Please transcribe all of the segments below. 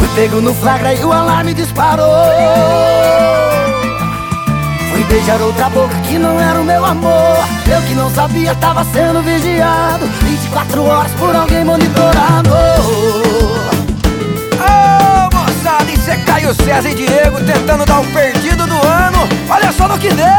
pego no flagra e o alarme disparou. Fui beijar outra boca que não era o meu amor. Eu que não sabia, tava sendo vigiado 24 horas por alguém monitorado. Ô moçada, isso é Caio César e Diego tentando dar o perdido do ano. Olha só no que deu.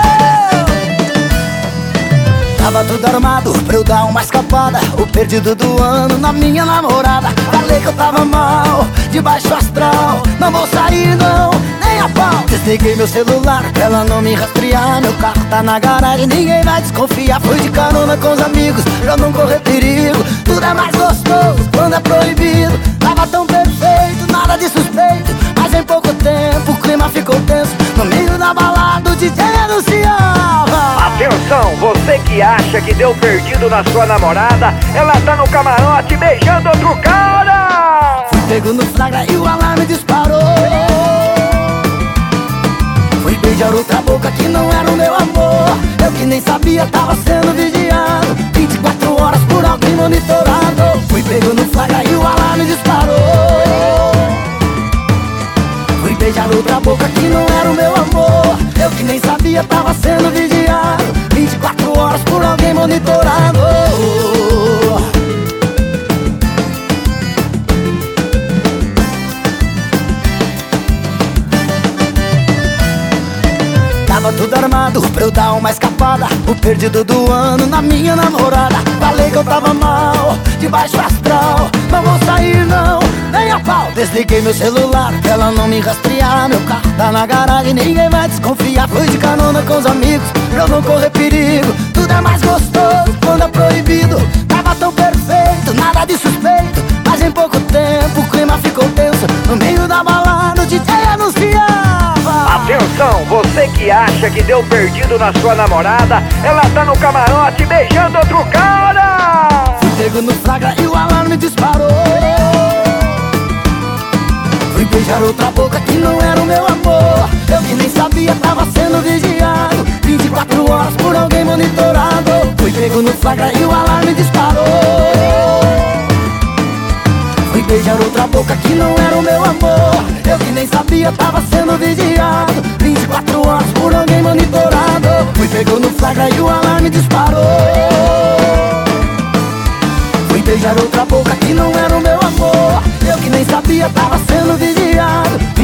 Tava tudo armado pra eu dar uma escapada. O perdido do ano na minha namorada. Falei que eu tava mal, de baixo astral. Não vou sair não, nem a pau. Desliguei meu celular pra ela não me rastrear. Meu carro tá na garagem, ninguém vai desconfiar. Fui de carona com os amigos pra não correr perigo. Tudo é mais gostoso quando é proibido. Tava tão perfeito, nada de suspeito. Mas em pouco tempo o clima ficou tenso. No meio da balada o DJ anunciava: atenção, você que acha que deu perdido na sua namorada, ela tá no camarote beijando outro cara. Fui pego no flagra e o alarme disparou. Fui beijar outra boca que não era o meu amor. Eu que nem sabia, tava sendo vigiado 24 horas por alguém monitorado. Fui pego no flagra e o alarme disparou. Fui beijar outra boca que não era o meu amor. Eu que nem sabia, tava sendo vigiado 24 horas por alguém monitorado. Tava tudo armado pra eu dar uma escapada. O perdido do ano na minha namorada. Falei que eu tava mal, de baixo astral. Não vou sair não, nem a pau. Desliguei meu celular pra ela não me rastrear. Meu carro tá na garagem, ninguém vai desconfiar. Fui de carona com os amigos pra eu não correr perigo. Tudo é mais gostoso quando é proibido. Tava tão perfeito, nada de suspeito. Mas em pouco tempo o clima ficou tenso. No meio da balada o DJ anunciava: atenção, você que acha que deu perdido na sua namorada, ela tá no camarote beijando outro cara. Fui pego no flagra e o alarme disparou. Fui beijar outra boca que não era o meu amor. Eu que nem sabia, tava sendo vigiado 24 horas por alguém monitorado. Fui pego no flagra e o alarme disparou. Fui beijar outra boca que não era o meu amor. Eu que nem sabia, tava sendo vigiado 24 horas por alguém monitorado. Fui pego no flagra e o alarme disparou. Fui beijar outra boca que não era o meu amor. Eu que nem sabia, tava sendo vigiado